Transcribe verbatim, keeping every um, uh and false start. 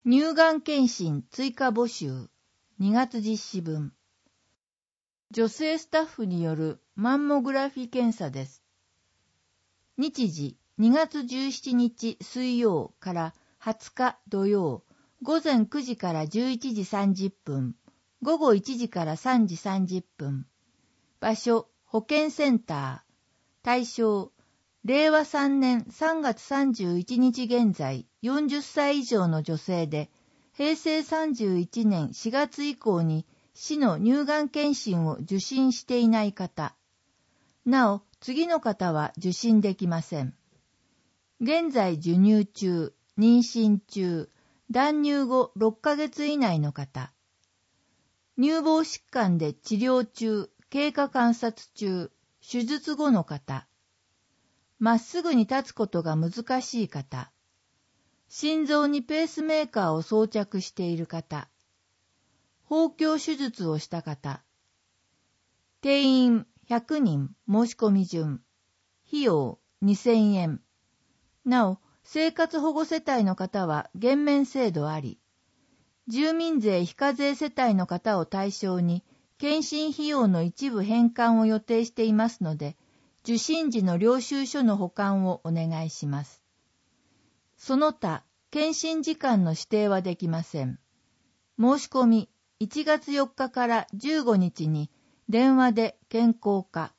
乳がん検診追加募集にがつ実施分。女性スタッフによるマンモグラフィ検査です。日時にがつじゅうしちにち水曜からはつか土曜、午前くじからじゅういちじさんじゅっぷん、午後いちじからさんじさんじゅっぷん。場所、保健センター。対象、れいわさんねんさんがつさんじゅういちにち現在よんじゅっさい以上の女性で、へいせいさんじゅういちねんしがつ以降に市の乳がん検診を受診していない方。なお、次の方は受診できません。現在授乳中、妊娠中、断乳後ろっかげつ以内の方。乳房疾患で治療中、経過観察中、手術後の方。まっすぐに立つことが難しい方。心臓にペースメーカーを装着している方。包協手術をした方。定員ひゃくにん申し込み順。費用にせんえん。なお、生活保護世帯の方は減免制度あり、住民税非課税世帯の方を対象に検診費用の一部返還を予定していますので、受診時の領収書の保管をお願いします。その他、検診時間の指定はできません。申し込みいちがつよっかからじゅうごにちに電話で健康課